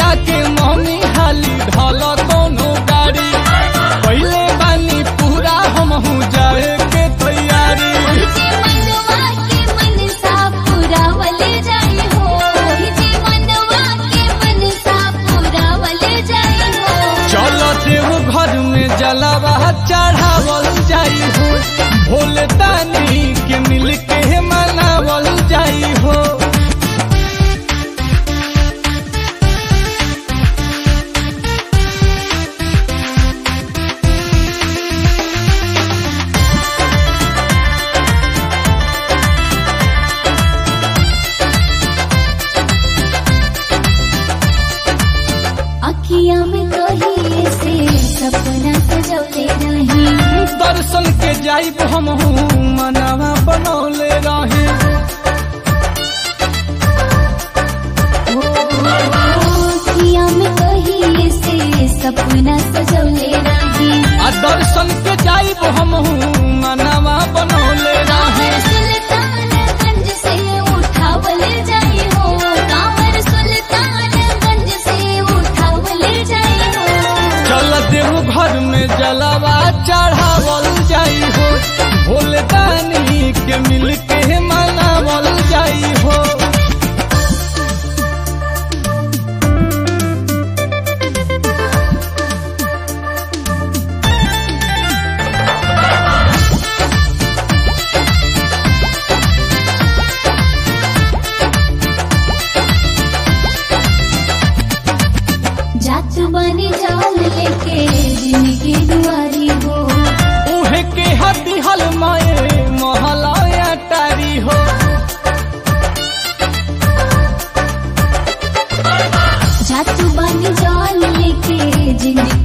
के मम्मी हाली ढल कोनो गाड़ी पहले बानी पूरा हमहू जाए के तैयारी। जे मनवा के मनसा पुरावले जाई हो, जे मनवा के मनसा पुरावले जाई हो। चलो देव घर में जलावा चढ़ावल जाई हो, भोले दानी के मिल के मनावल जाई हो। अखिया में कहीं से सपना सजौले रही, दर्शन के जाइब हमहू मनवा बनौले रहे। अखिया में कहीं से सपना सजौले रही। आ दर्शन के जाइब हमहू मनवा बनौले रहे। सुल्तानगंज से उठावले जाई हो, कांवर सुल्तानगंज से उठावले जाई हो। चल देव घर में जलावा चढ़ावल जाई हो, भोले दानी के मिल के मनावल जाई हो। जात बनी जाल लेके जिंदगी दुआरी हो, उहे के हदी हल माए महलाया तारी हो। जात बनी जाल लेके जिंदगी